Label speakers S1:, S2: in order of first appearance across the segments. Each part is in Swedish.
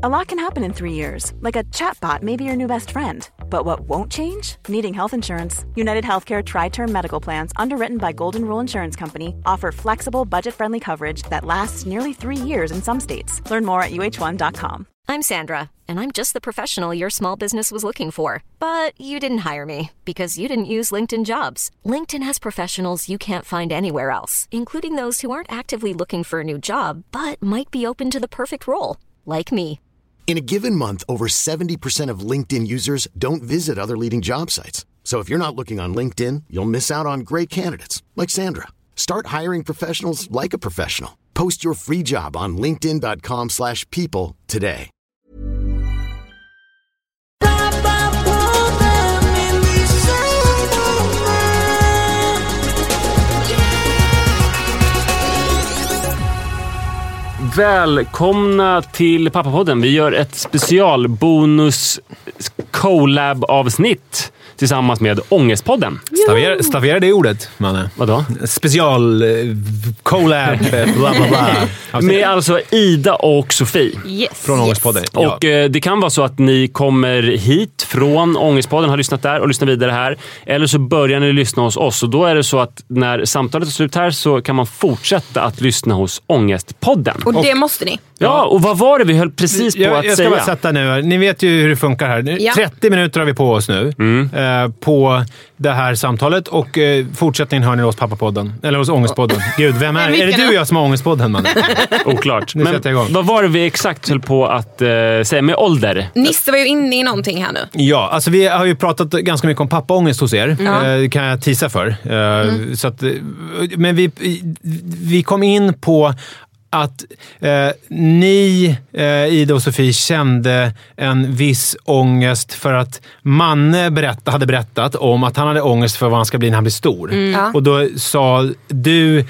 S1: A lot can happen in 3 years, like a chatbot may be your new best friend. But what won't change? Needing health insurance. United Healthcare Tri-Term Medical Plans, underwritten by Golden Rule Insurance Company, offer flexible, budget-friendly coverage that lasts nearly 3 years in some states. Learn more at uh1.com.
S2: I'm Sandra, and I'm just the professional your small business was looking for. But you didn't hire me because you didn't use LinkedIn Jobs. LinkedIn has professionals you can't find anywhere else, including those who aren't actively looking for a new job, but might be open to the perfect role, like me.
S3: In a given month, over 70% of LinkedIn users don't visit other leading job sites. So if you're not looking on LinkedIn, you'll miss out on great candidates like Sandra. Start hiring professionals like a professional. Post your free job on linkedin.com/people today.
S4: Välkomna till Pappapodden. Vi gör ett specialbonus collab-avsnitt tillsammans med Ångestpodden.
S5: Stavera det ordet, Manne.
S4: Vadå?
S5: Special collab bla bla bla.
S4: Med alltså Ida och Sofie.
S6: Yes.
S5: Från Ångestpodden.
S4: Ja. Och det kan vara så att ni kommer hit från Ångestpodden, har lyssnat där och lyssnar vidare här. Eller så börjar ni lyssna hos oss. Och då är det så att när samtalet är slut här så kan man fortsätta att lyssna hos Ångestpodden.
S6: Och det måste ni.
S4: Ja, och vad var det vi höll precis på att säga?
S5: Jag ska bara sätta nu. Ni vet ju hur det funkar här.
S6: Ja.
S5: 30 minuter har vi på oss nu på det här samtalet. Och fortsättningen hör ni hos Pappapodden. Eller hos Ångestpodden. Gud, vem är det? Är det du och jag som har Ångestpodden, man?
S4: Oklart.
S5: Nu
S4: Men
S5: sätter jag igång.
S4: vad var det vi exakt höll på att säga med ålder?
S6: Nisse var ju inne i någonting här nu.
S5: Ja, alltså vi har ju pratat ganska mycket om pappaångest hos er. Det kan jag tisa för. Så att, men vi kom in på att ni, Ida och Sofie, kände en viss ångest för att Manne hade berättat om att han hade ångest för vad han ska bli när han blir stor. Och då sa du,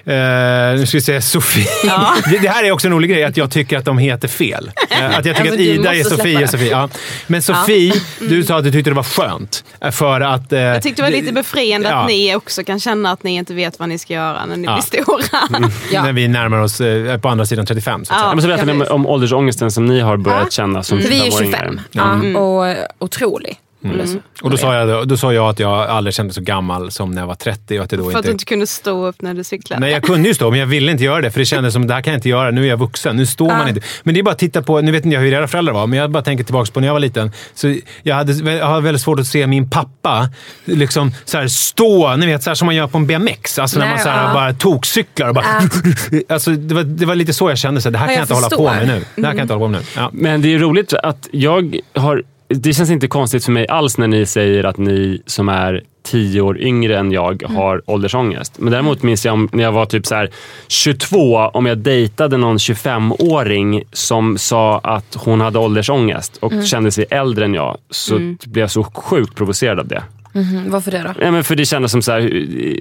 S5: nu ska vi säga Sofie. Ja. Det här är också en rolig grej, att jag tycker att de heter fel. Att jag tycker att Ida är Sofie och Sofie. Ja. Men Sofie, du sa att du tyckte det var skönt. För att,
S7: jag tyckte det var lite befriande att ni också kan känna att ni inte vet vad ni ska göra när ni blir stora.
S5: När vi närmar oss på andra sidan 35. Så
S4: men så berättar ni om åldersångesten som ni har börjat känna som 25-åringar.
S6: Vi är 25 och otrolig.
S5: Och då sa jag att jag aldrig kände så gammal som när jag var 30. Och att det då
S7: för att du inte kunde stå upp när du cyklade.
S5: Nej, jag kunde ju stå, men jag ville inte göra det. För det kändes som, det här kan jag inte göra. Nu är jag vuxen, nu står man inte. Men det är bara att titta på, nu vet inte jag hur era föräldrar var, men jag bara tänker tillbaka på när jag var liten. Så jag hade väldigt svårt att se min pappa liksom så här stå, ni vet, så här som man gör på en BMX. Alltså när man så här bara tokcyklar och bara... alltså det var lite så jag kände, så här, det här kan jag inte hålla på med nu. Det här kan jag inte hålla på med nu. Ja.
S4: Men det är roligt att jag har... Det känns inte konstigt för mig alls när ni säger att ni som är 10 år yngre än jag har åldersångest. Men däremot minns jag när jag var typ så här 22, om jag dejtade någon 25-åring som sa att hon hade åldersångest och kände sig äldre än jag, så blev jag så sjukt provocerad av det.
S6: Varför det då?
S4: Ja, men för det kändes som så här,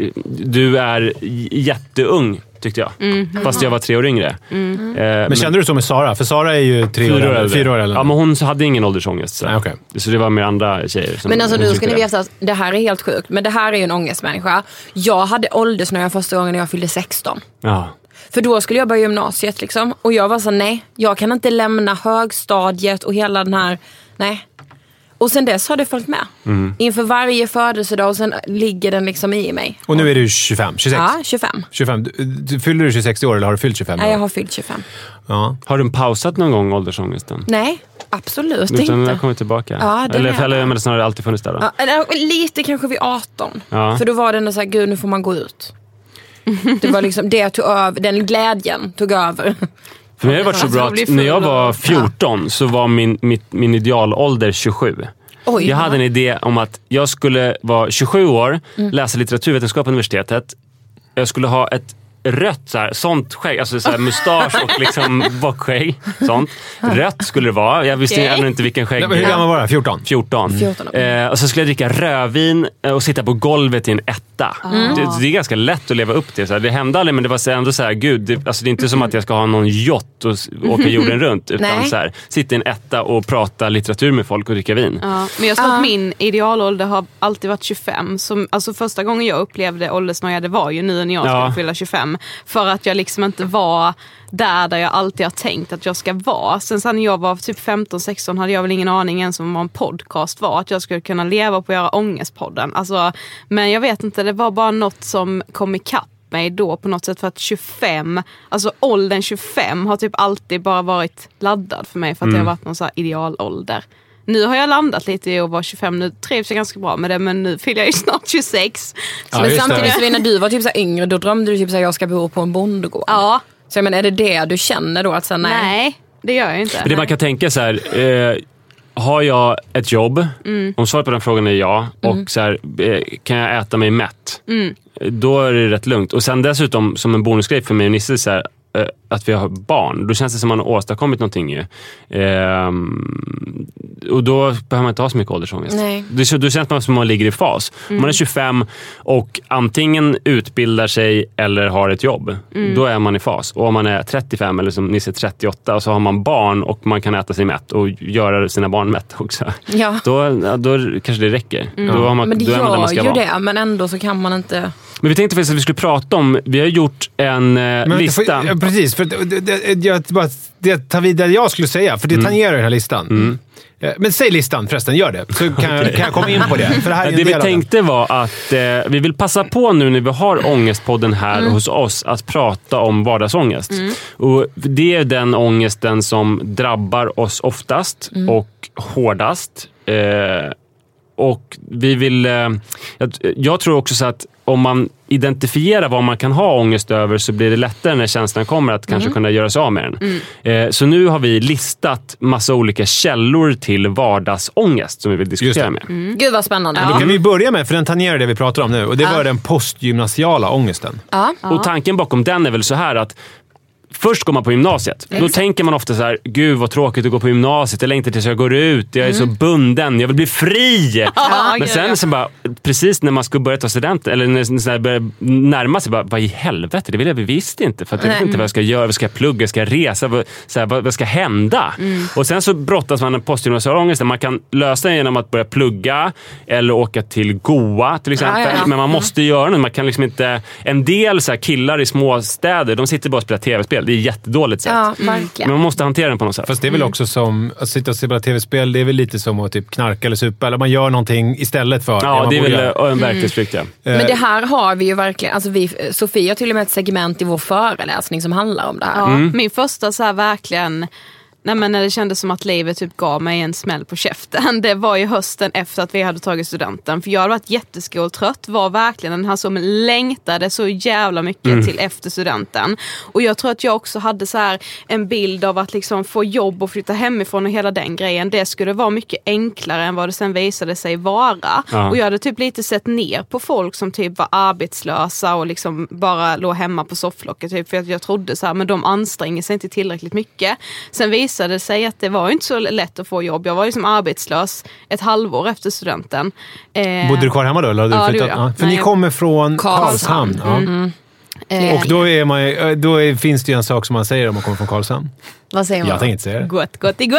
S4: du är jätteung, tyckte jag. Fast jag var 3 år yngre.
S5: Men kände du så med Sara? För Sara är ju 4 år äldre.
S4: Ja, men hon hade ingen åldersångest. Så,
S5: okay.
S4: Så det var med andra tjejer.
S6: Men alltså, nu ska ni veta att det här är helt sjukt. Men det här är ju en ångestmänniska. Jag hade åldersnöja första gången när jag fyllde 16.
S4: Ja.
S6: För då skulle jag börja gymnasiet liksom. Och jag var så, nej, jag kan inte lämna högstadiet och hela den här, nej. Och sen dess har det följt med. Inför varje födelsedag, och sen ligger den liksom i mig.
S5: Och nu är du 25, 26?
S6: Ja, 25.
S5: Fyller du 26 år eller har du fyllt 25?
S6: Nej, jag har fyllt 25.
S5: Ja.
S4: Har du pausat någon gång åldersångesten?
S6: Nej, absolut
S4: inte.
S6: inte.
S4: Den kommer tillbaka.
S6: Ja,
S4: eller men snarare alltid funnits där då?
S6: Ja, lite kanske vid 18.
S4: Ja.
S6: För då var det ändå så här, gud, nu får man gå ut. Det var liksom, det tog över, den glädjen tog över.
S4: För mig har det varit så bra att när jag var 14 så var min idealålder 27.
S6: Oj,
S4: jag hade en idé om att jag skulle vara 27 år, läsa litteraturvetenskap på universitetet. Jag skulle ha ett rött så här, sånt skägg, alltså så här mustasch och liksom bockskägg, sånt. Rött skulle det vara. Jag visste ännu inte vilken skägg.
S5: Hur gammal var det? 14?
S4: 14. Och så skulle jag dricka rödvin och sitta på golvet i en etta. Det är ganska lätt att leva upp till. Så här. Det hände aldrig, men det var ändå så här, gud, det är inte som att jag ska ha någon yacht och åka jorden runt, utan så här, sitta i en etta och prata litteratur med folk och dricka vin.
S7: Ja, men jag tror att min idealålder har alltid varit 25. Som, alltså första gången jag upplevde åldersnoja, det var ju nu när jag skulle fylla 25. 25 för att jag liksom inte var där jag alltid har tänkt att jag ska vara. Sen när jag var typ 15-16 hade jag väl ingen aning ens om vad en podcast var. Att jag skulle kunna leva på att göra Ångestpodden. Alltså, men jag vet inte, det var bara något som kom ikapp mig då på något sätt, för att 25, alltså åldern 25 har typ alltid bara varit laddad för mig, för att det har varit någon så här idealålder. Nu har jag landat lite i att vara 25, nu trivs jag ganska bra med det, men nu fyller jag ju snart 26.
S6: Ja, men samtidigt så när du var typ så yngre, då drömde du typ så här, jag ska bo på en bondgård.
S7: Ja.
S6: Så men är det det du känner då? Att så,
S7: nej, det gör jag inte.
S4: För det man kan tänka så här, har jag ett jobb? Om svaret på den frågan är ja. Och så här, kan jag äta mig mätt? Då är det rätt lugnt. Och sen dessutom, som en bonusgrej för mig och Nisse, så här, att vi har barn. Då känns det som man har åstadkommit någonting ju. Och då behöver man inte ha så mycket åldersångest. Då känns man som man ligger i fas. Man är 25 och antingen utbildar sig eller har ett jobb. Då är man i fas. Och om man är 35 eller som Nisse 38 och så har man barn och man kan äta sig mätt och göra sina barn mätt också. Ja. Då kanske det räcker. Då har man,
S6: men det
S4: då är man där man ska
S6: gör ju
S4: vara.
S6: det, men ändå så kan man inte...
S4: Men vi tänkte faktiskt att vi skulle prata om, vi har gjort en lista.
S5: Precis, för det tar vidare jag skulle säga, för det tangerar den här listan. Men säg listan förresten, gör det. Så kan jag komma in på det. För det här är
S4: det vi tänkte var att vi vill passa på nu när vi har Ångestpodden här hos oss att prata om vardagsångest. Och det är den ångesten som drabbar oss oftast och hårdast. Och vi vill... jag tror också så att om man identifierar vad man kan ha ångest över, så blir det lättare när känslan kommer att kanske kunna göra sig av med den. Så nu har vi listat massa olika källor till vardagsångest som vi vill diskutera med.
S6: Gud vad spännande.
S5: Då kan vi börja med, för den tangerar det vi pratar om nu. Och det var den postgymnasiala ångesten.
S4: Och tanken bakom den är väl så här att först går man på gymnasiet. Då tänker man ofta så här: gud vad tråkigt att gå på gymnasiet. Jag längtar tills jag går ut. Jag är så bunden. Jag vill bli fri. Men sen så bara, precis när man ska börja ta studenten, eller när det börjar närma sig, bara, vad i helvete? Det vill jag visst inte. För att jag vet inte vad jag ska göra. Vad ska jag plugga? Ska jag resa? Vad ska hända? Och sen så brottas man en postgymnasial ångest. Man kan lösa den genom att börja plugga eller åka till Goa till exempel. Men man måste göra något. Man kan liksom inte... En del så här killar i småstäder, de sitter bara och spelar tv-spel. Det är jättedåligt sätt.
S6: Ja, verkligen.
S4: Men man måste hantera den på något sätt.
S5: Fast det är väl också som att sitta och spela tv-spel, det är väl lite som att typ knarka eller supa, eller man gör någonting istället för...
S4: Ja, det är väl en verklighetsflykt.
S6: Men det här har vi ju verkligen, alltså Sofia har till och med ett segment i vår föreläsning som handlar om det här.
S7: Ja, min första så här verkligen... Nej, men när det kändes som att livet typ gav mig en smäll på käften. Det var ju hösten efter att vi hade tagit studenten. För jag hade varit jätteskoltrött. Var verkligen den här som längtade så jävla mycket till efter studenten. Och jag tror att jag också hade så här en bild av att liksom få jobb och flytta hemifrån och hela den grejen. Det skulle vara mycket enklare än vad det sen visade sig vara. Och jag hade typ lite sett ner på folk som typ var arbetslösa och liksom bara låg hemma på sofflocket. Typ, för att jag trodde så här, men de anstränger sig inte tillräckligt mycket. Sen visade sig att det var inte så lätt att få jobb. Jag var liksom arbetslös ett halvår efter studenten.
S5: Bodde du kvar hemma då? Eller hade du flyttat? Ja, för ni kommer från Karlshamn. Och då finns det ju en sak som man säger om man kommer från Karlshamn.
S6: Vad säger man?
S5: Jag tänkte inte säga det.
S7: Gott.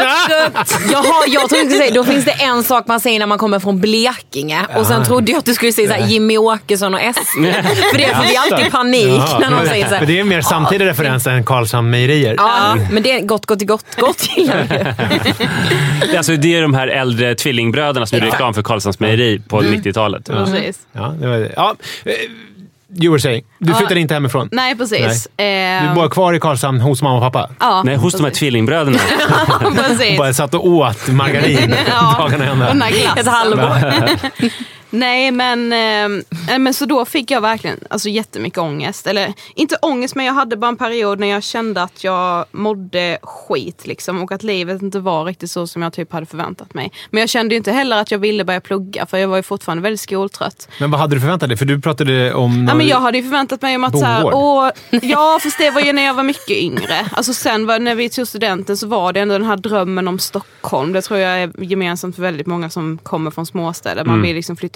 S6: Jag trodde du säga, då finns det en sak man säger när man kommer från Blekinge. Och sen trodde jag att du skulle säga såhär, Jimmy Åkesson och S. För det får vi alltid panik när någon säger såhär.
S5: Men det är mer samtidig referens än Karlshamn mejerier.
S6: Ja, men det är gott gillar vi.
S4: Alltså det är de här äldre tvillingbröderna som gjorde reklam för Karlshamns mejeri på 90-talet.
S7: Precis.
S5: Ja, det var det. Ja. You were saying. Du flyttade inte hemifrån?
S7: Nej, precis.
S5: Nej. Du bor kvar i Karlshamn hos mamma och pappa?
S7: Ja,
S4: nej, hos de här tvillingbröderna.
S7: precis.
S5: Bara satt och åt margarin dagarna ända.
S6: Ett halvår.
S7: Nej, men så då fick jag verkligen alltså jättemycket ångest. Eller inte ångest, men jag hade bara en period när jag kände att jag mådde skit liksom, och att livet inte var riktigt så som jag typ hade förväntat mig. Men jag kände ju inte heller att jag ville börja plugga, för jag var ju fortfarande väldigt skoltrött.
S5: Men vad hade du förväntat dig? För du pratade om...
S7: Ja, men jag hade ju förväntat mig om att så här, ja, fast det var ju när jag var mycket yngre. Alltså sen när vi tog studenten så var det ändå den här drömmen om Stockholm. Det tror jag är gemensamt för väldigt många som kommer från småstäder. Man vill liksom flytta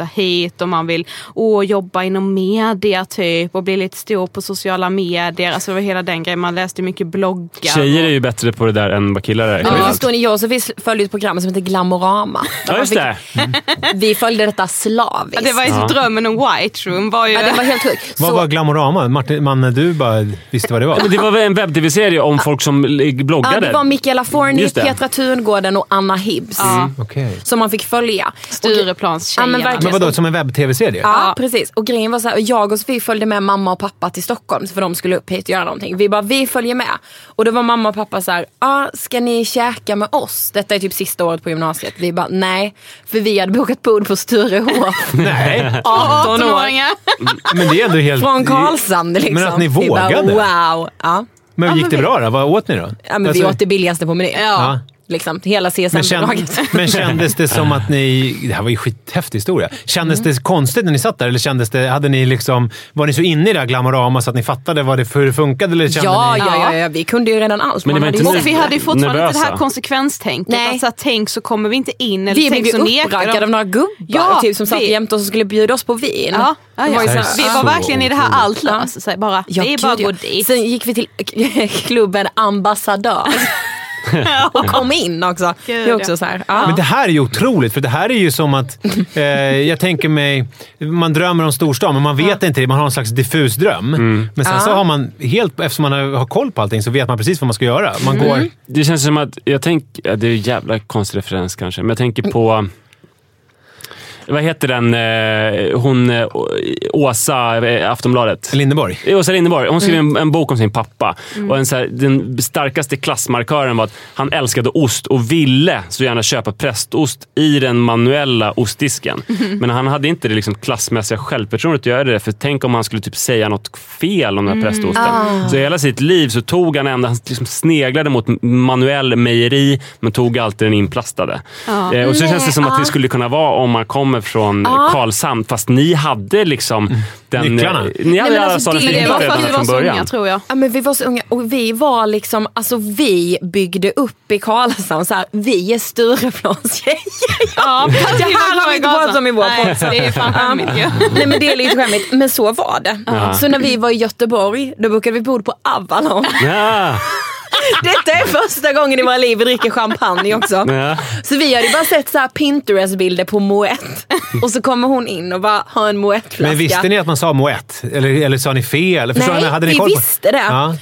S7: flytta hit och man vill jobba inom media typ och bli lite stor på sociala medier. Alltså det var hela den grejen. Man läste mycket bloggar.
S4: Tjejer är ju bättre på det där än vad killar är.
S6: Men förstår ni, jag och Sofie följde ett program som heter Glamorama.
S4: Ja, just det.
S6: Vi följde detta slaviskt.
S7: Det var ju drömmen om White Room. Var ju...
S6: Ja, det var helt sjukt.
S5: Vad var Glamorama? Martin, du bara visste vad det var.
S4: Men det var väl en webb-tv-serie om folk som bloggade.
S6: Ja, det var Mikaela Forni,
S4: Just det.
S6: Petra Thungården och Anna Hibbs.
S5: Okay.
S6: Som man fick följa.
S7: Stureplanstjejerna.
S6: Ja,
S5: Men vadå, som en webb-tv-serie?
S6: Ja, precis. Och grejen var så här, jag och Sofie följde med mamma och pappa till Stockholm för de skulle upp hit och göra någonting. Vi följer med. Och då var mamma och pappa så här, ska ni käka med oss? Detta är typ sista året på gymnasiet. Vi bara, nej. För vi hade bokat bord på Sturehof.
S5: Nej.
S6: 18 år.
S5: Men det är ändå helt...
S6: Från Karlshamn liksom.
S5: Men att ni
S6: Vi bara,
S5: vågade.
S6: wow. Ja.
S5: Men gick det bra då? Vad åt ni då?
S6: Ja, men vi åt det billigaste på menyn.
S5: Ja.
S6: Liksom, hela CSN-bidraget.
S5: Men kändes det som att ni... Det här var ju skithäftig historia. Kändes det konstigt när ni satt där? Eller kändes det... Hade ni liksom... Var ni så inne i det här Glamorama så att ni fattade hur det funkade? Eller kände ni...
S6: Ja. Vi kunde ju redan allt.
S4: Men det var inte
S7: Och vi hade ju fortfarande
S4: nervösa.
S7: inte det här konsekvenstänket.
S6: Nej.
S7: Alltså, tänk så kommer vi inte in. Eller
S6: Vi
S7: tänk
S6: blev
S7: så
S6: ju uppraggade av några gubbar typ, som satt jämte oss och skulle bjuda oss på vin.
S7: Ja.
S6: Det var ju så här,
S7: Vi var verkligen i det här allt löser sig. Bara, vi bara går dit.
S6: Sen gick vi till klubben Ambassadör. Och kom in också. Det är också så här. Ja.
S5: Men det här är ju otroligt, för det här är ju som att jag tänker mig, man drömmer om storstan men man vet inte det, man har en slags diffus dröm. Men sen så har man helt, eftersom man har koll på allting så vet man precis vad man ska göra. Man går...
S4: Det känns som att, det är en jävla konstig referens kanske, men jag tänker på vad heter den? Åsa Aftonbladet.
S5: Lindeborg.
S4: Åsa Lindeborg. Hon skrev en bok om sin pappa. Och den starkaste klassmarkören var att han älskade ost och ville så gärna köpa prästost i den manuella ostdisken. Men han hade inte det liksom klassmässiga självförtroendet att göra det. För tänk om han skulle typ säga något fel om den här prästosten. Så hela sitt liv så tog han han liksom sneglade mot manuell mejeri men tog alltid den inplastade. Och så känns det som att det skulle kunna vara om man kommer från Karlshamn, fast ni hade liksom
S5: nycklarna.
S4: Ni hade alla
S7: alltså,
S4: sådana
S7: det var för att vi var
S4: från
S7: så
S4: början.
S7: unga, tror jag.
S6: Ja, men vi var så unga och vi var liksom, alltså vi byggde upp i Karlshamn så här, vi är Stureplanstjejer.
S7: Ja,
S6: det här har vi inte pratat om i vår podcast.
S7: Det är fan skämmigt ju.
S6: Nej, men det är lite skämmigt, men så var det. Så när vi var i Göteborg, då bokade vi bord på Avalon.
S4: Ja.
S6: Detta är första gången i våra liv vi dricker champagne också.
S4: Ja.
S6: Så vi hade bara sett så här Pinterest-bilder på Moët. Och så kommer hon in och bara har en Moët-flaska.
S5: Men visste ni att man sa Moët? Eller sa ni fel? Förstår
S6: Nej,
S5: ni? Hade ni
S6: vi
S5: koll på?
S6: visste det.
S5: Ja.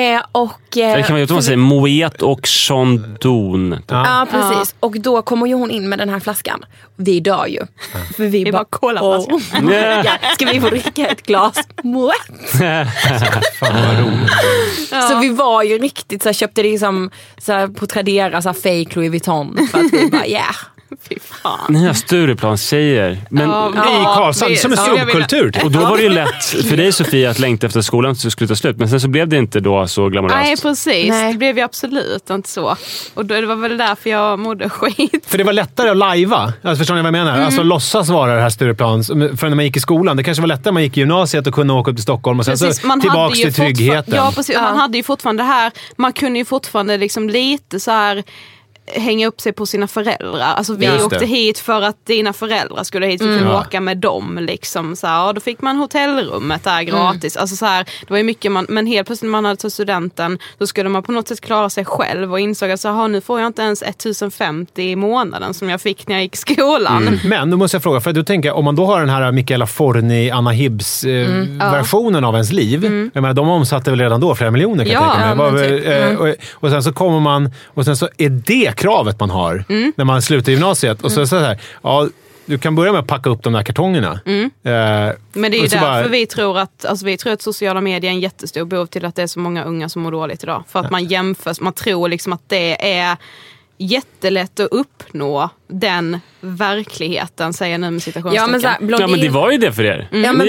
S4: Det kan man ju säga Moët och Chandon.
S6: Ja, precis. Och då kommer ju hon in med den här flaskan. Vi dör ju. För vi bara
S7: colaflaskan.
S6: ska vi få dricka ett glas Moët?
S5: Fan vad roligt.
S6: Så vi var ju riktigt så här, köpte det liksom så här, på Tradera så här, fake Louis Vuitton för att vi bara
S7: Fy fan.
S4: Ni har Stureplanstjejer. Men
S5: I Karlshamn, som en subkultur.
S4: och då var det ju lätt för dig, Sofia, att längta efter skolan så skulle ta slut. Men sen så blev det inte då så glamoröst.
S7: Nej, precis.
S6: Nej.
S7: Det blev ju absolut inte så. Och då, det var väl därför jag mådde skit.
S5: För det var lättare att lajva. Alltså, förstår ni vad jag menar? Alltså låtsas vara det här Stureplans. För när man gick i skolan, det kanske var lättare när man gick i gymnasiet och kunde åka upp till Stockholm och sen
S7: Precis,
S5: så tillbaks till tryggheten.
S7: Ja, precis. Man hade ju fortfarande det här, man kunde ju fortfarande liksom lite så här hänga upp sig på sina föräldrar. Alltså vi åkte hit för att dina föräldrar skulle hit, vi kunde åka med dem liksom så här, och då fick man hotellrummet där gratis. Alltså så här, det var ju mycket men helt plötsligt när man hade tagit studenten, då skulle man på något sätt klara sig själv och insåg att så här, nu får jag inte ens 1050 i månaden som jag fick när jag gick i skolan.
S5: Men då måste jag fråga, för att du tänker, om man då har den här Mikaela Forni, Anna Hibbs versionen av ens liv, jag menar, de omsatte väl redan då flera miljoner kan jag tänka mig. Och sen så kommer man, och sen så är det kravet man har när man slutar gymnasiet. Och så här, du kan börja med att packa upp de där kartongerna.
S7: Men det är ju därför vi tror att sociala medier är en jättestor behov till att det är så många unga som mår dåligt idag. För att man jämför, man tror liksom att det är jättelätt att uppnå den verkligheten, säger jag nu med citationstecken.
S6: Ja,
S4: men det var ju det för er.
S6: Ja, men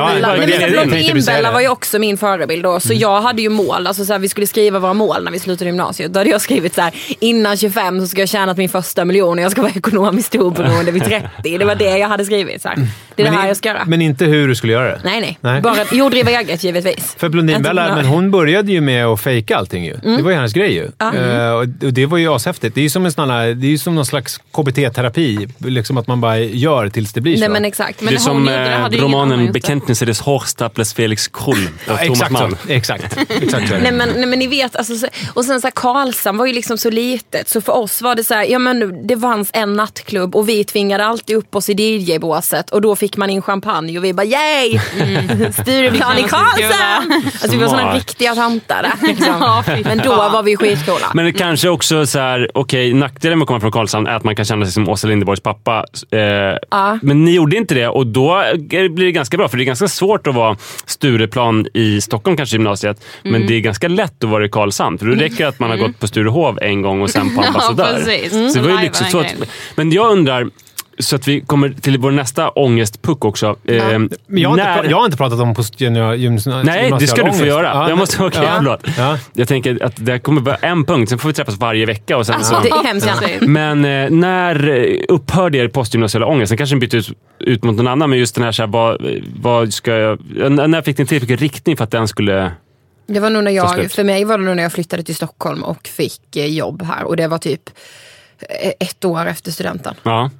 S6: Blondinbella var ju också min förebild då. Så jag hade ju mål, alltså så här, vi skulle skriva våra mål när vi slutade gymnasiet. Då hade jag skrivit så här: innan 25 så ska jag tjäna min första miljon och jag ska vara ekonomiskt oberoende vid 30. Det var det jag hade skrivit så här. Det är det här jag ska göra.
S5: Men inte hur du skulle göra det.
S6: Nej. Bara driva eget, givetvis.
S5: För Blondinbella, men hon började ju med att fejka allting ju. Det var ju hennes grej ju. Och det var ju ashäftigt. Det är ju som en sån här, det är ju som någon slags KBT-terapi. Liksom att man bara gör tills det blir så.
S6: Nej, men exakt.
S4: Men det är som romanen Bekenntnisse des Horstaples Felix Krull av Thomas Mann.
S5: Exakt.
S6: Nej men ni vet, alltså, och sen så här, Karlshamn var ju liksom så litet, så för oss var det så här, ja men det fanns en nattklubb och vi tvingade alltid upp oss i DJ-båset och då fick man in champagne och vi bara yay! Stureplan i Karlshamn! Alltså vi var såna riktiga tantar där, liksom. Men då var vi skitcoola.
S4: Men det kanske också så här, okej, nackdelen med att komma från Karlshamn är att man kan känna sig som Åsa Linderborgs pappa. Men ni gjorde inte det, och då blir det ganska bra, för det är ganska svårt att vara Stureplan i Stockholm, kanske gymnasiet, men det är ganska lätt att vara i Karlshamn, för då räcker att man har gått på Sturehov en gång och sen på Ambassadör. Så det var ju lyxigt. Så men jag undrar, så att vi kommer till vår nästa ångestpuck också.
S5: Men jag har inte pratat om postgymnasial.
S4: Nej, det ska du få göra.
S5: Ja,
S4: jag måste förlåt. Ja. Jag tänker att det kommer vara en punkt, sen får vi träffas varje vecka. Och sen så.
S6: Det är hemskt gärna.
S4: Men när upphörde er postgymnasiala ångest? Sen kanske den bytte ut mot någon annan, men just den här, så här vad ska jag... När fick ni till vilken riktning för att den skulle...
S6: Det var nog för mig var det nog när jag flyttade till Stockholm och fick jobb här. Och det var typ 1 år efter studenten.
S4: Ja.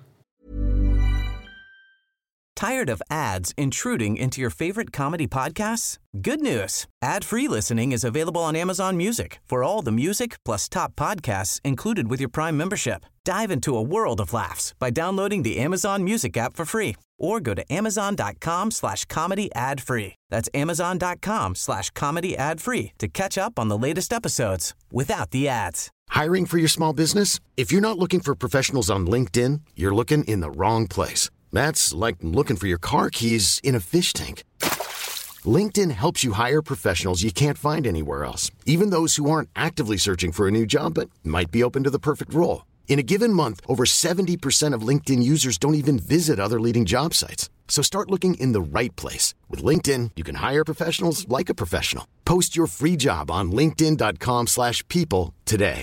S8: Tired of ads intruding into your favorite comedy podcasts? Good news. Ad-free listening is available on Amazon Music for all the music plus top podcasts included with your Prime membership. Dive into a world of laughs by downloading the Amazon Music app for free or go to amazon.com/comedy ad-free. That's amazon.com/comedy ad-free to catch up on the latest episodes without the ads.
S3: Hiring for your small business? If you're not looking for professionals on LinkedIn, you're looking in the wrong place. That's like looking for your car keys in a fish tank. LinkedIn helps you hire professionals you can't find anywhere else, even those who aren't actively searching for a new job but might be open to the perfect role. In a given month, over 70% of LinkedIn users don't even visit other leading job sites. So start looking in the right place. With LinkedIn, you can hire professionals like a professional. Post your free job on linkedin.com/people today.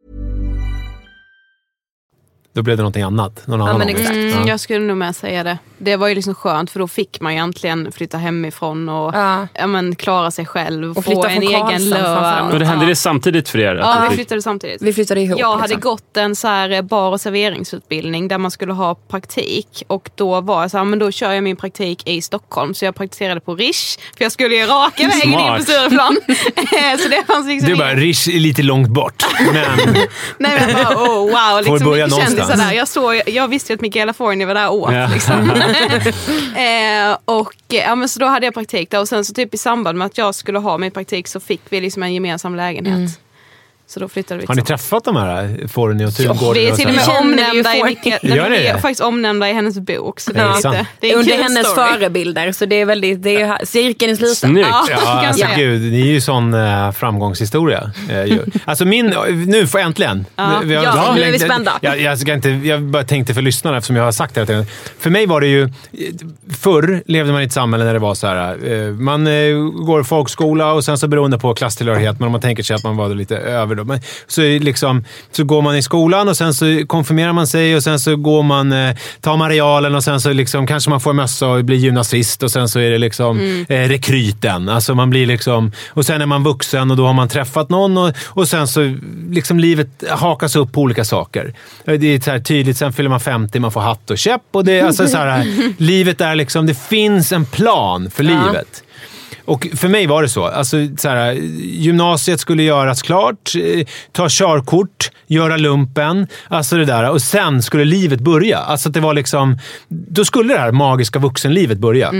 S5: Då blev det någonting annat. Någon annan
S6: exakt.
S7: Jag skulle nog med säga det. Det var ju liksom skönt, för då fick man egentligen flytta hemifrån och klara sig själv och få en egen lön.
S4: Och det hände det samtidigt för er?
S7: Ja, vi flyttade samtidigt.
S6: Vi flyttade ihop.
S7: Jag hade gått en så här bar- och serveringsutbildning där man skulle ha praktik, och då var jag så här, men då kör jag min praktik i Stockholm, så jag praktiserade på Rish, för jag skulle ju raka vägen in på Stureplan. Så det fanns liksom
S5: du bara, Rish är lite långt bort. Men...
S7: Nej, men bara, wow, liksom,
S5: får börja någonstans.
S7: Jag visste ju att Michaela Forni var där åt liksom. Men så då hade jag praktik där, och sen så typ i samband med att jag skulle ha min praktik så fick vi liksom en gemensam lägenhet. Så då flyttade vi.
S5: Har ni träffat de här Forni och Turgård?
S7: Vi är till och med omnämnda
S5: vi
S7: är faktiskt omnämnda i hennes bok, så det är
S6: under hennes förebilder, så det är väldigt, det är cirkeln i slutet.
S5: Snyggt. Gud, ni är ju sån framgångshistoria. Alltså nu får äntligen.
S6: Nu är vi spända.
S5: Jag bara tänkte för lyssnarna, eftersom jag har sagt det här. För mig var det ju, förr levde man i ett samhälle när det var så här, man går folkskola och sen så beroende på klasstillhörighet, men om man tänker sig att man var lite över då. Men så går man i skolan och sen så konfirmerar man sig och sen så går man, tar man realen och sen så liksom, kanske man får mössa och blir gymnasist och sen så är det liksom rekryten. Alltså man blir liksom, och sen är man vuxen och då har man träffat någon och sen så liksom livet hakas upp på olika saker. Det är så här tydligt, sen fyller man 50, man får hatt och käpp och det är alltså så här, livet är liksom, det finns en plan för livet. Och för mig var det så. Alltså, så här, gymnasiet skulle göras klart, ta körkort, göra lumpen, alltså det där. Och sen skulle livet börja. Alltså det var liksom, då skulle det här magiska vuxenlivet börja.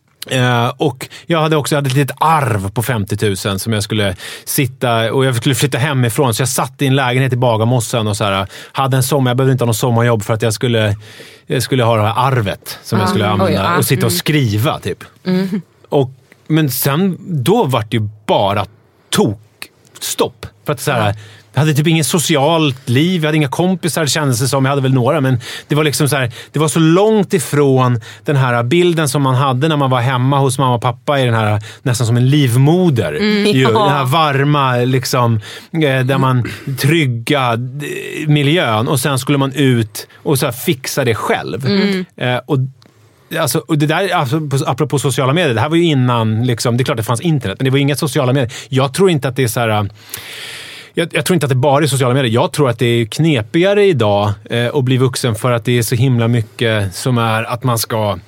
S5: Och jag hade ett litet arv på 50 000 som jag skulle sitta, och jag skulle flytta hemifrån, så jag satt i en lägenhet i Bagarmossen och så här, hade en sommar, jag behövde inte ha någon sommarjobb för att jag skulle ha det här arvet som jag skulle använda och sitta och skriva typ. Men sen, då var det ju bara stopp. För att så här, jag hade typ ingen socialt liv, jag hade inga kompisar, det kändes det som, jag hade väl några, men det var liksom så här, det var så långt ifrån den här bilden som man hade när man var hemma hos mamma och pappa, i den här, nästan som en livmoder. Den här varma, liksom, där man trygga miljön, och sen skulle man ut och så här fixa det själv. Och det där, alltså, apropå sociala medier, det här var ju innan liksom, det är klart det fanns internet, men det var ju inga sociala medier. Jag tror inte att det är så här, Jag tror inte att det bara är sociala medier. Jag tror att det är knepigare idag att bli vuxen för att det är så himla mycket som är att man ska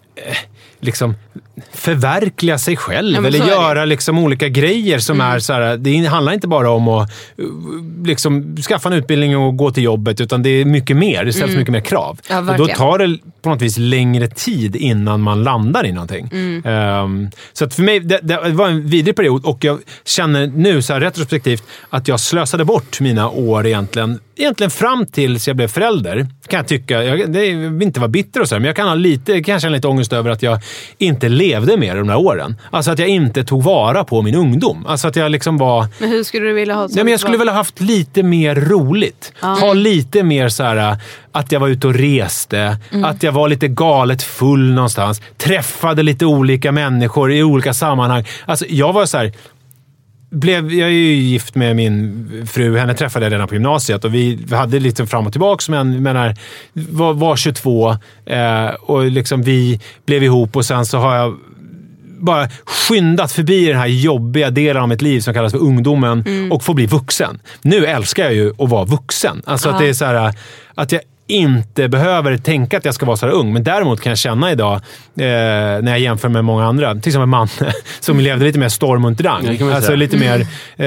S5: liksom förverkliga sig själv eller göra liksom olika grejer som är så här. Det handlar inte bara om att liksom skaffa en utbildning och gå till jobbet, utan det är mycket mer. Det ställs mycket mer krav.
S6: Ja,
S5: och då tar det på något vis längre tid innan man landar i någonting. Så att för mig, det var en vidrig period, och jag känner nu så här retrospektivt att jag slösade bort mina år egentligen fram tills jag blev förälder, kan jag tycka. Jag vill inte vara bitter och så här, men jag kan känna lite ångest över att jag inte levde mer de där åren. Alltså att jag inte tog vara på min ungdom. Alltså att jag liksom var...
S7: Men hur skulle du vilja ha?
S5: Nej, men jag skulle väl ha haft lite mer roligt. Ha lite mer så här att jag var ute och reste. Att jag var lite galet full någonstans. Träffade lite olika människor i olika sammanhang. Alltså jag var så här... Jag är ju gift med min fru. Henne träffade jag redan på gymnasiet, och vi hade lite fram och tillbaka, men var 22 och liksom vi blev ihop, och sen så har jag bara skyndat förbi den här jobbiga delen av mitt liv som kallas för ungdomen och få bli vuxen. Nu älskar jag ju att vara vuxen. Alltså att det är så här att jag inte behöver tänka att jag ska vara så här ung. Men däremot kan jag känna idag när jag jämför med många andra, till exempel Manne som levde lite mer storm och drang. Alltså lite mer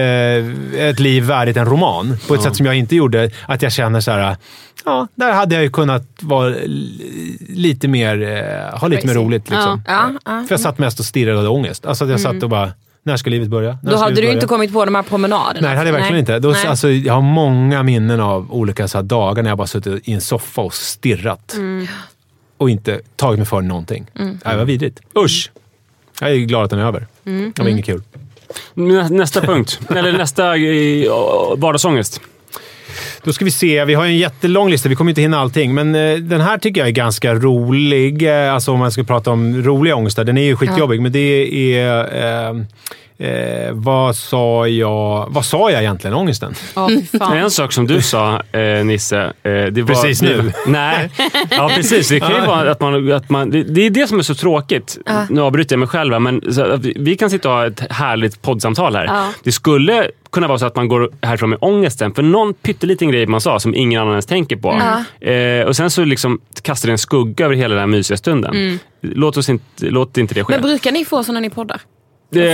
S5: ett liv värdigt en roman. På ett sätt som jag inte gjorde. Att jag känner så här, ja, där hade jag ju kunnat vara lite mer, ha lite mer roligt liksom. För jag satt mest och stirrade och hade ångest. Alltså att jag satt och bara, när ska livet börja?
S6: Då hade du inte kommit på de här promenaderna.
S5: Nej, det hade jag verkligen inte. Alltså, jag har många minnen av olika så här dagar när jag bara suttit i en soffa och stirrat. Och inte tagit mig för någonting. Det var vidrigt. Usch! Jag är glad att den är över. Det var inget kul.
S4: Nästa punkt. Eller nästa vardagsångest.
S5: Då ska vi se, vi har en jättelång lista, vi kommer inte hinna allting, men den här tycker jag är ganska rolig, alltså om man ska prata om roliga ångester, den är ju skitjobbig, men det är vad sa jag egentligen, ångesten?
S4: En sak som du sa, Nisse, det var...
S5: Precis nu?
S4: Nej, ja precis, det kan ju vara att man det är det som är så tråkigt, nu avbryter jag mig själv, men så, vi kan sitta och ha ett härligt poddsamtal här. Det skulle kunna vara så att man går härifrån med ångesten för någon pytteliten grej man sa som ingen annan ens tänker på. Och sen så liksom kastar det en skugga över hela den här mysiga stunden. Låt inte det ske.
S6: Men brukar ni få såna när ni poddar?
S4: Det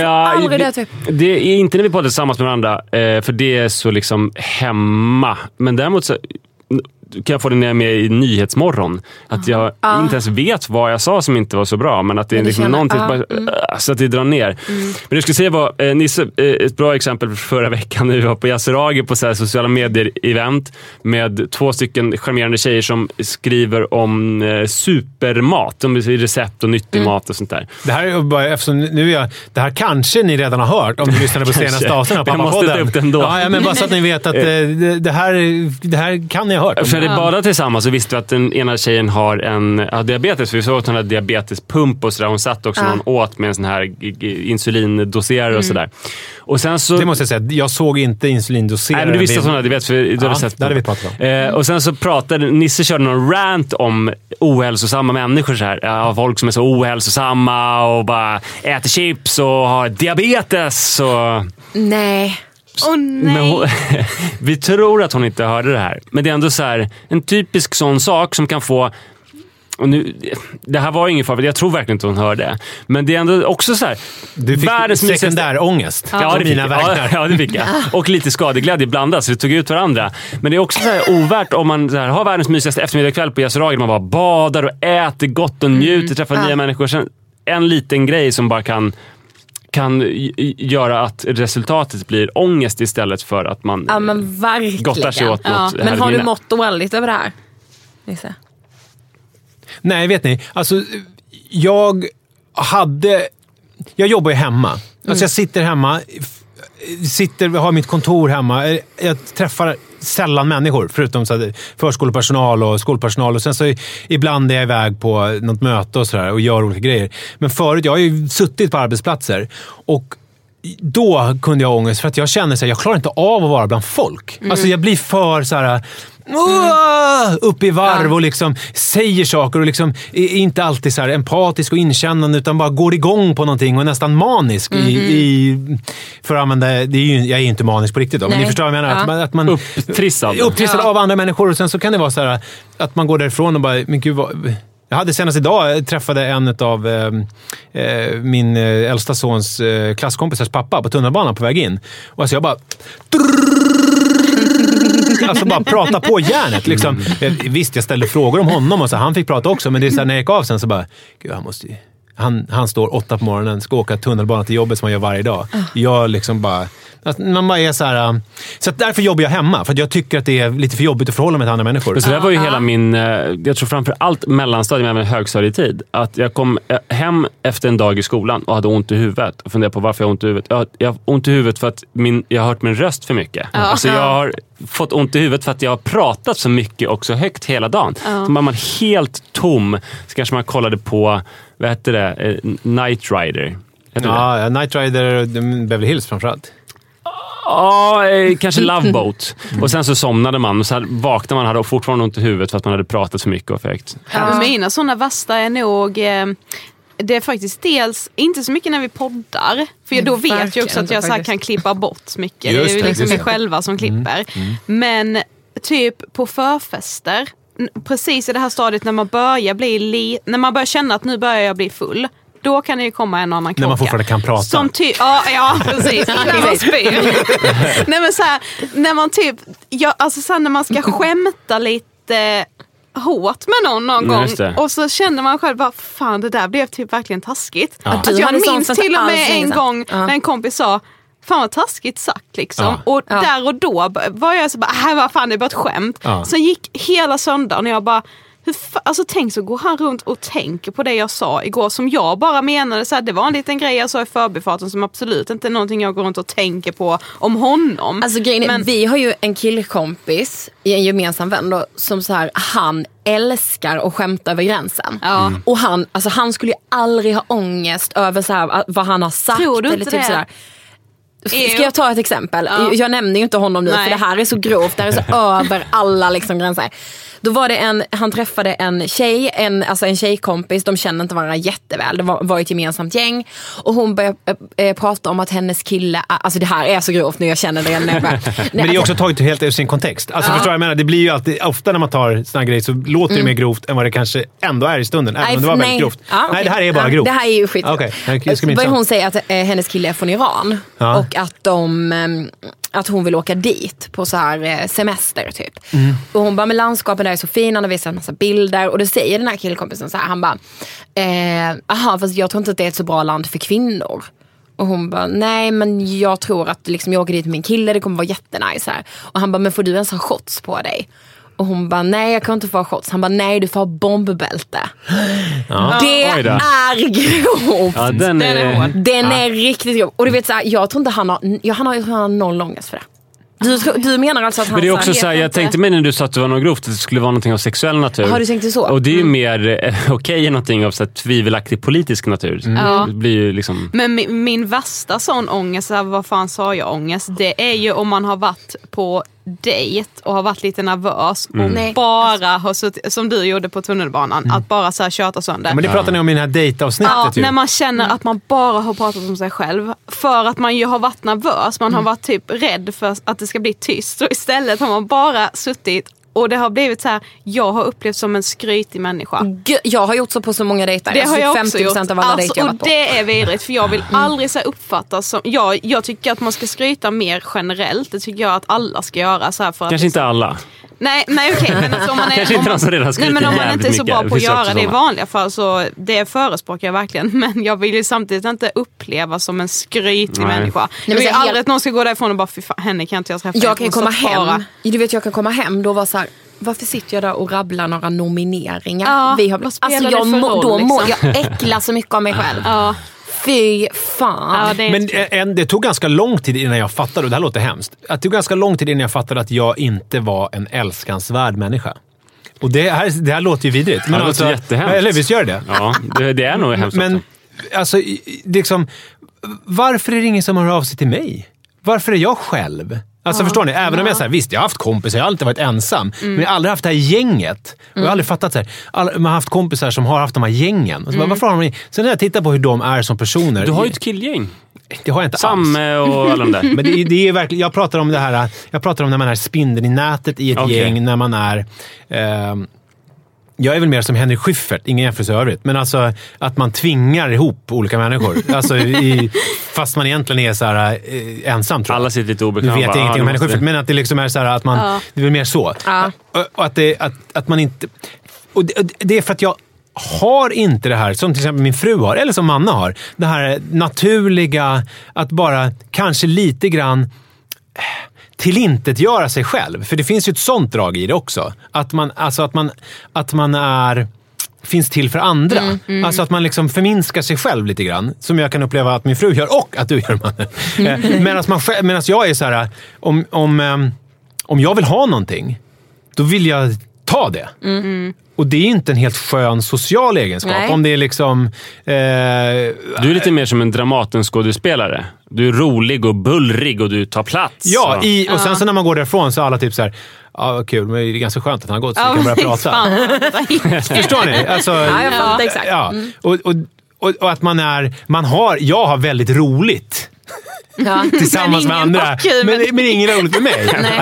S4: är inte när vi poddar tillsammans med varandra, för det är så liksom hemma. Men däremot så kan jag få det när jag är med i Nyhetsmorgon. Att jag inte ens vet vad jag sa som inte var så bra. Men att det är liksom någonting så att det drar ner. Men jag skulle säga var Nisse, ett bra exempel förra veckan när vi var på Yasuragi på så här sociala medier-event med 2 stycken charmerande tjejer som skriver om supermat. Om recept och nyttig mat och sånt där.
S5: Det här är bara, eftersom det här kanske ni redan har hört om ni lyssnade på senaste avsnittet av Pappapodden.
S4: Jag måste ta upp den då.
S5: Ja, men bara så att ni vet att det här kan ni ha hört.
S4: För det båda tillsammans så visste vi att den ena tjejen har en diabetes. För vi såg att hon hade diabetespump och sådär. Hon satt också någon åt med en sån här insulindoserare och sådär. Och sen så...
S5: Det måste jag säga, jag såg inte insulindoserare.
S4: Nej, men du visste att hon hade diabetes. För du hade sett
S5: det hade vi pratat om.
S4: Och sen så pratade Nisse, körde någon rant om ohälsosamma människor så här. Ja, folk som är så ohälsosamma och bara äter chips och har diabetes och...
S6: Nej.
S4: Men vi tror att hon inte hörde det här. Men det är ändå så här, en typisk sån sak som kan få... Och nu, det här var ingen fara, jag tror verkligen inte hon hörde det. Men det är ändå också så här...
S5: Du fick sekundär ångest.
S4: Ja, det fick jag. Och lite skadeglädje blandas, så det tog ut varandra. Men det är också så här ovärt om man så här, har världens mysigaste eftermiddagkväll på Yasuragi. Man bara badar och äter gott och njuter, träffar nya människor. Sen en liten grej som bara kan göra att resultatet blir ångest istället för att man gottar sig åt något.
S6: Men har du mått dåligt över det här?
S5: Nej, vet ni. Alltså, jag jobbar ju hemma. Alltså jag sitter hemma, har mitt kontor hemma. Jag träffar sällan människor, förutom så här, förskolepersonal och skolpersonal. Och sen så ibland är jag iväg på något möte och sådär och gör olika grejer. Men förut, jag har ju suttit på arbetsplatser och då kunde jag ha ångest för att jag känner så här, jag klarar inte av att vara bland folk. Alltså jag blir för så här upp i varv och liksom säger saker och liksom är inte alltid så här empatisk och inkännande utan bara går igång på någonting och är nästan manisk för att använda, det är ju, jag är ju inte manisk på riktigt då, men ni förstår vad jag menar, att man upptrissad av andra människor och sen så kan det vara så här att man går därifrån och bara, men gud jag hade senast idag träffade en av min äldsta sons klasskompisars pappa på tunnelbanan på väg in. Och alltså jag bara alltså bara prata på järnet liksom. Visst, jag ställde frågor om honom och så han fick prata också, men det är så här, när jag gick av sen så bara, gud, han står 8 på morgonen, ska åka tunnelbanan till jobbet som han gör varje dag. Jag liksom bara, man bara är så här, så att därför jobbar jag hemma, för att jag tycker att det är lite för jobbigt att förhålla mig till andra människor.
S4: Så det var ju hela min, jag tror framför allt mellanstadiet, men även högstadietid, att jag kom hem efter en dag i skolan och hade ont i huvudet och funderade på varför jag har ont i huvudet. Jag har ont i huvudet för att jag har hört min röst för mycket. Alltså jag har fått ont i huvudet för att jag har pratat så mycket och så högt hela dagen. Så var man helt tom, så kanske man kollade på, vad heter det, Knight Rider.
S5: Ja, Knight Rider, Beverly Hills framförallt.
S4: Ja, kanske Love Boat. Och sen så somnade man och så vaknade man, hade fortfarande ont i huvudet för att man hade pratat för mycket och för högt.
S7: Men mina sådana värsta är nog, det är faktiskt dels inte så mycket när vi poddar, för då vet jag också att jag så här kan klippa bort mycket. Det är ju liksom vi själva som klipper. Men typ på förfester, precis i det här stadiet när man börjar när man börjar känna att nu börjar jag bli full, då kan det ju komma en annan klocka.
S5: När man fortfarande kan prata.
S7: Som ja, precis. När man spyr. Nej, men så här, när man typ, alltså så här, när man ska skämta lite hårt med någon gång. Och så känner man själv bara, fan, det där blev typ verkligen taskigt. Ja. Att jag minns till och med en gång när en kompis sa, fan vad taskigt sagt liksom. Och där och då var jag så bara, vad fan, det är bara ett skämt. Så gick hela söndagen och jag bara, alltså tänk så går han runt och tänker på det jag sa igår som jag bara menade så här, det var en liten grej jag sa i förbifarten som absolut inte är någonting jag går runt och tänker på om honom.
S6: Alltså grejen, vi har ju en killkompis i en gemensam vän då, som så här, han älskar att skämta över gränsen. Och han skulle ju aldrig ha ångest över så här, vad han har sagt. Tror du eller typ så här. Ska jag ta ett exempel? Jag nämner ju inte honom nu, för det här är så grovt, det här är så över alla liksom gränser. Då var det han träffade en tjej, en tjejkompis, de kände inte varandra jätteväl, det var ett gemensamt gäng, och hon började prata om att hennes kille, alltså det här är så grovt nu, jag känner det. Men
S5: det är också tagit helt ur sin kontext. Alltså förstår jag menar, det blir ju alltid, ofta när man tar såna grejer så låter det mer grovt än vad det kanske ändå är i stunden, även om det var väldigt grovt. Nej, det här är bara grovt.
S6: Det här är ju skit.
S5: Okay.
S6: Hon säger att hennes kille är från Iran och att hon vill åka dit på så här semester typ. Och hon bara, med landskapen där är så fina, och visar en massa bilder, och det säger den här killkompisen så här, han bara, fast jag tror inte att det är ett så bra land för kvinnor. Och hon bara, nej, men jag tror att liksom, jag åker dit med min kille, det kommer vara jättenice här. Och han bara, men får du ens ha shots på dig? Och hon bara, nej, jag kan inte få shots. Han bara, nej, du får ha bombbälte. Det är grovt.
S4: Ja, den
S6: är riktigt grov. Och du vet så här, jag tror inte han har noll ångest för det. Du menar alltså att han...
S4: Men det är också så här, jag tänkte mig när du sa att det var något grovt, att det skulle vara någonting av sexuell natur.
S6: Har du tänkt det så?
S4: Och det är ju mer okej någonting av så här, tvivelaktig politisk natur. Det blir ju liksom...
S7: Men min värsta sån ångest, vad fan sa jag ångest? Det är ju om man har varit på dejt och har varit lite nervös och bara har suttit, som du gjorde på tunnelbanan, att bara så här köta sönder.
S5: Men det pratar ni om i det här dejtavsnittet.
S7: När man känner att man bara har pratat om sig själv, för att man ju har varit nervös, man har varit typ rädd för att det ska bli tyst, och istället har man bara suttit. Och det har blivit så här, jag har upplevt som en skrytig människa.
S6: Jag har gjort så på så många dejter.
S7: Det har jag
S6: 50% av alla dejter jag har varit på.
S7: Och det är vidrigt, för jag vill aldrig så här uppfattas som... Jag tycker att man ska skryta mer generellt. Det tycker jag att alla ska göra. Så här, för
S4: kanske inte alla.
S7: Nej okej. Men alltså, om man
S4: kanske inte någon som redan skryter jävligt mycket.
S7: Men om man inte är så bra på att göra det i vanliga fall, så det förespråkar jag verkligen. Men jag vill ju samtidigt inte uppleva som en skrytig människa. Jag vill aldrig att någon ska gå därifrån och bara, fy fan, henne kan inte jag träffa.
S6: Jag kan komma hem. Du vet, jag kan komma hem då var så här, varför sitter jag där och rabblar några nomineringar? Jag äcklar så mycket av mig själv. Fy fan.
S5: Men det tog ganska lång tid innan jag fattade, och det här låter hemskt, att det tog ganska lång tid innan jag fattade att jag inte var en älskansvärd människa. Och det här låter ju vidrigt.
S4: Men det låter jättehemskt.
S5: Eller visst gör det?
S4: Ja, det är nog hemskt.
S5: Men alltså, liksom, varför är det ingen som hör av sig till mig? Varför är jag själv? Alltså förstår ni? Även om jag säger, visst jag har haft kompisar, jag har alltid varit ensam. Men jag har aldrig haft det här gänget. Och jag har aldrig fattat så här. Man har haft kompisar som har haft de här gängen. Och så varför har de? Sen när jag tittar på hur de är som personer.
S4: Du har ju ett killgäng.
S5: Det har jag inte
S4: Samme och alla de där.
S5: Men det är verkligen, jag pratar om det här. Jag pratar om när man är spindeln i nätet i ett gäng. När man är... jag är väl mer som Henrik Schyffert, ingen jämförelse övrigt. Men alltså att man tvingar ihop olika människor. Alltså fast man egentligen är så här ensam, tror jag.
S4: Alla sitter lite obekväma.
S5: Nu vet jag ingenting om Henrik Schyffert, men att det liksom är så här att man... Det är väl mer så. Och att man inte... Och det är för att jag har inte det här, som till exempel min fru har, eller som Manna har. Det här naturliga, att bara kanske lite grann... tillintetgöra sig själv. För det finns ju ett sånt drag i det också. Att man finns till för andra. Alltså att man liksom förminskar sig själv lite grann. Som jag kan uppleva att min fru gör och att du gör, man. Medan jag är så här, om jag vill ha någonting, då vill jag ta det. Och det är inte en helt skön social egenskap. Nej. Om det är liksom... Du
S4: är lite mer som en Dramatenskådespelare. Du är rolig och bullrig och du tar plats.
S5: Ja, och sen så när man går därifrån så är alla typ så här... Ja, vad kul, men det är ganska skönt att han har gått så vi kan börja prata. Förstår ni? Alltså,
S6: jag fattar exakt.
S5: Ja. Och att jag har väldigt roligt. Ja. Tillsammans med andra. Men ingen roligt med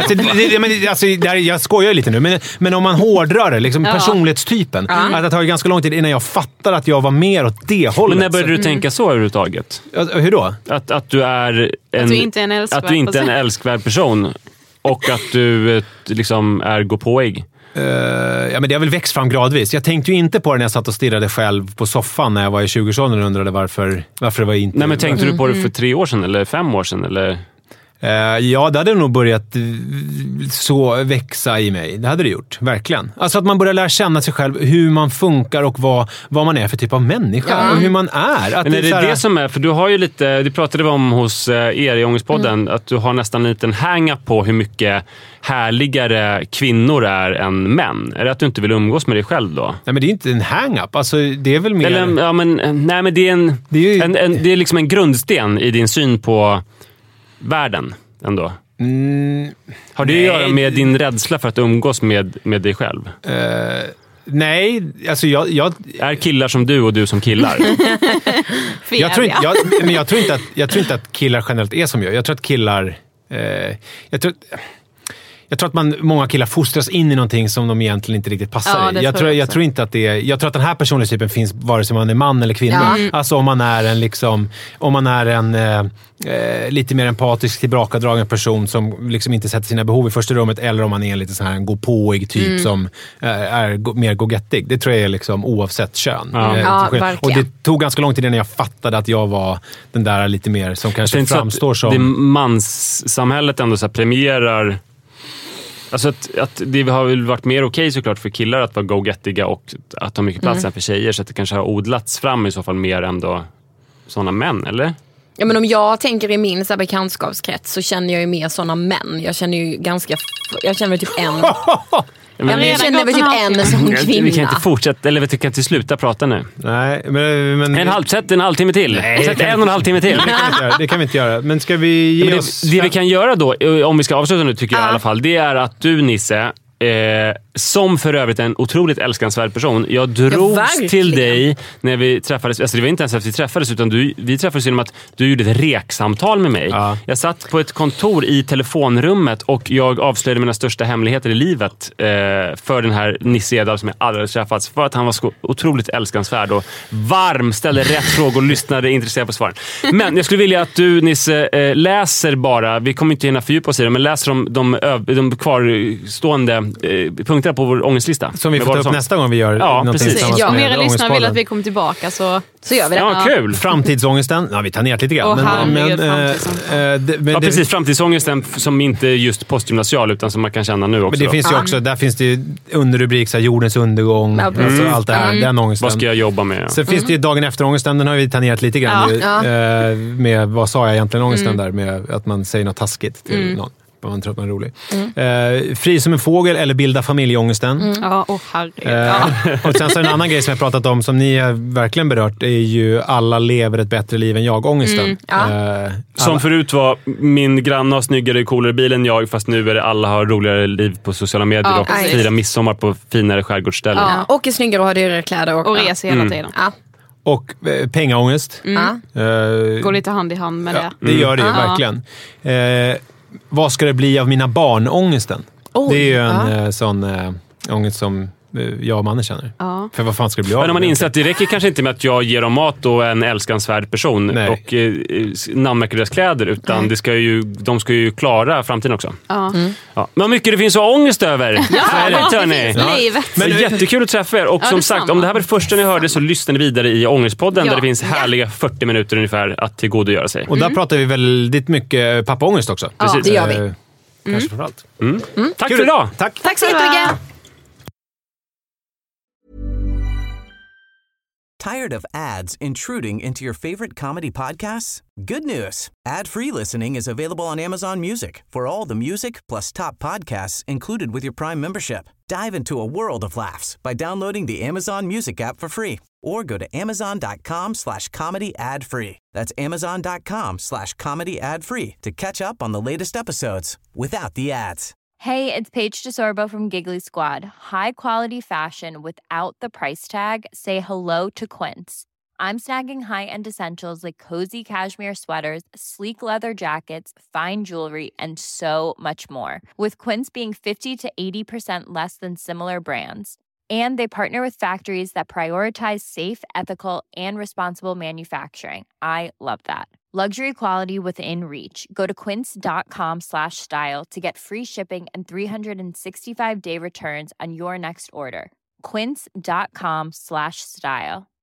S5: mig. Jag skojar lite nu. Men om man hårdrar det, liksom personlighetstypen. Att det tar ganska lång tid innan jag fattar att jag var mer åt det hållet.
S4: Men när började du tänka så överhuvudtaget?
S5: Hur då?
S4: Att du är att du inte är en älskvärd person. Och att du liksom är gåpåig.
S5: Men det har väl växt fram gradvis. Jag tänkte ju inte på det när jag satt och stirrade själv på soffan när jag var i 20-årsåldern och undrade varför det var inte...
S4: Nej, men tänkte du på det för 3 år sedan eller 5 år sedan? Eller?
S5: Ja, det hade nog börjat så växa i mig. Det hade det gjort, verkligen. Alltså att man börjar lära känna sig själv, hur man funkar och vad man är för typ av människa. Och hur man är. Att
S4: men är det som är, för du har ju lite, det pratade vi om hos er i Ångestpodden, att du har nästan en liten hang-up på hur mycket härligare kvinnor är än män. Är det att du inte vill umgås med dig själv då? Nej, men det är inte en hang-up. Alltså, det är väl mer... Eller, men det är liksom en grundsten i din syn på världen ändå. Har det att göra med din rädsla för att umgås med dig själv?
S5: Nej, alltså jag...
S4: Är killar som du och du som killar?
S5: Jag tror inte att killar generellt är som jag. Jag tror att killar... Jag tror att många killar fostras in i någonting som de egentligen inte riktigt passar i. Jag tror inte att det är... Jag tror att den här personlighetstypen finns vare sig man är man eller kvinna. Alltså om man är en lite mer empatisk, tillbakadragen person som liksom inte sätter sina behov i första rummet, eller om man är en lite så här en gåpåig typ som är mer gogettig. Det tror jag är liksom oavsett kön. Och det tog ganska lång tid innan jag fattade att jag var den där lite mer som kanske framstår som...
S4: Det manssamhället ändå så här premierar... Alltså att det har väl varit mer okej såklart för killar att vara go-gettiga och att ha mycket plats än för tjejer, så att det kanske har odlats fram i så fall mer ändå sådana män, eller?
S6: Ja, men om jag tänker i min så här bekantskapskrets så känner jag ju mer sådana män. Jag känner väl typ en... Jag känner väl typ en som kvinna.
S4: Vi kan inte fortsätta, eller vi kan inte sluta prata nu.
S5: Nej, men...
S4: Sätt en halvtimme till. Sätt 1,5 timme till.
S5: Det kan vi inte göra. Men ska vi ge oss...
S4: Det vi kan göra då, om vi ska avsluta nu tycker jag i alla fall, det är att du, Nisse, som för övrigt en otroligt älskansvärd person. Jag drogs till dig när vi träffades. Alltså det var inte ens att vi träffades, utan vi träffades genom att du gjorde ett reksamtal med mig. Jag satt på ett kontor i telefonrummet och jag avslöjade mina största hemligheter i livet för den här Nisse Edal som jag aldrig träffats, för att han var så otroligt älskansvärd och varm, ställde rätt frågor och lyssnade intresserad på svaren. Men jag skulle vilja att du, Nisse, läser bara, vi kommer inte hinna fördjupa oss i det, men läser de kvarstående punkter på vår ångestlista.
S5: Som vi får ta upp nästa gång vi gör någonting tillsammans med
S7: Mera lyssnare vill att vi kommer tillbaka, så gör vi det.
S5: Ja, kul. Framtidsångesten. Ja, vi tar ner lite grann.
S4: Precis. Framtidsångesten som inte är just postgymnasial utan som man kan känna nu också.
S5: Men det finns ju också, där finns det ju underrubrik så här, jordens undergång, alltså allt det här, den ångesten.
S4: Vad ska jag jobba med?
S5: Sen finns det ju dagen efter ångesten, den har vi tangerat lite grann med vad sa jag egentligen ångesten där med att man säger något taskigt till någon. Man tror att man är rolig. Fri som en fågel eller bilda familjeångesten.
S7: Ja, herregud.
S5: Och sen så en annan grej som jag pratat om som ni har verkligen berört är ju alla lever ett bättre liv än jag-ångesten.
S4: Som förut var min granne har snyggare, coolare bil än jag, fast nu är det alla har roligare liv på sociala medier och fira midsommar på finare skärgårdsställen.
S6: Ja. Och är snyggare och har dyrare kläder.
S7: Och reser hela tiden.
S6: Ja.
S5: Och pengaångest.
S7: Går lite hand i hand med det.
S5: Det gör det ju, verkligen. Vad ska det bli av mina barn-ångesten? Det är ju en sån ångest som jag och mannen känner. För vad fan ska det bli av?
S4: Men om man inser att det räcker kanske inte med att jag ger dem mat och en älskansvärd person och namnmärker deras kläder, utan de ska ju klara framtiden också. Ja. Men vad mycket det finns så ångest över. Men jättekul att träffa er. Och som sagt, om det här var det första ni hörde så lyssnar ni vidare i Ångestpodden där det finns härliga 40 minuter ungefär att tillgodogöra sig.
S5: Och där pratar vi väldigt mycket pappaångest också.
S6: Precis. Det gör vi.
S5: Kanske framförallt.
S4: Tack för idag!
S6: Tack så jättemycket!
S8: Tired of ads intruding into your favorite comedy podcasts? Good news. Ad-free listening is available on Amazon Music for all the music plus top podcasts included with your Prime membership. Dive into a world of laughs by downloading the Amazon Music app for free or go to amazon.com/comedy ad-free. That's amazon.com/comedy ad-free to catch up on the latest episodes without the ads.
S9: Hey, it's Paige DeSorbo from Giggly Squad. High quality fashion without the price tag. Say hello to Quince. I'm snagging high-end essentials like cozy cashmere sweaters, sleek leather jackets, fine jewelry, and so much more. With Quince being 50 to 80% less than similar brands. And they partner with factories that prioritize safe, ethical, and responsible manufacturing. I love that. Luxury quality within reach. Go to quince.com/style to get free shipping and 365-day returns on your next order. Quince.com/style.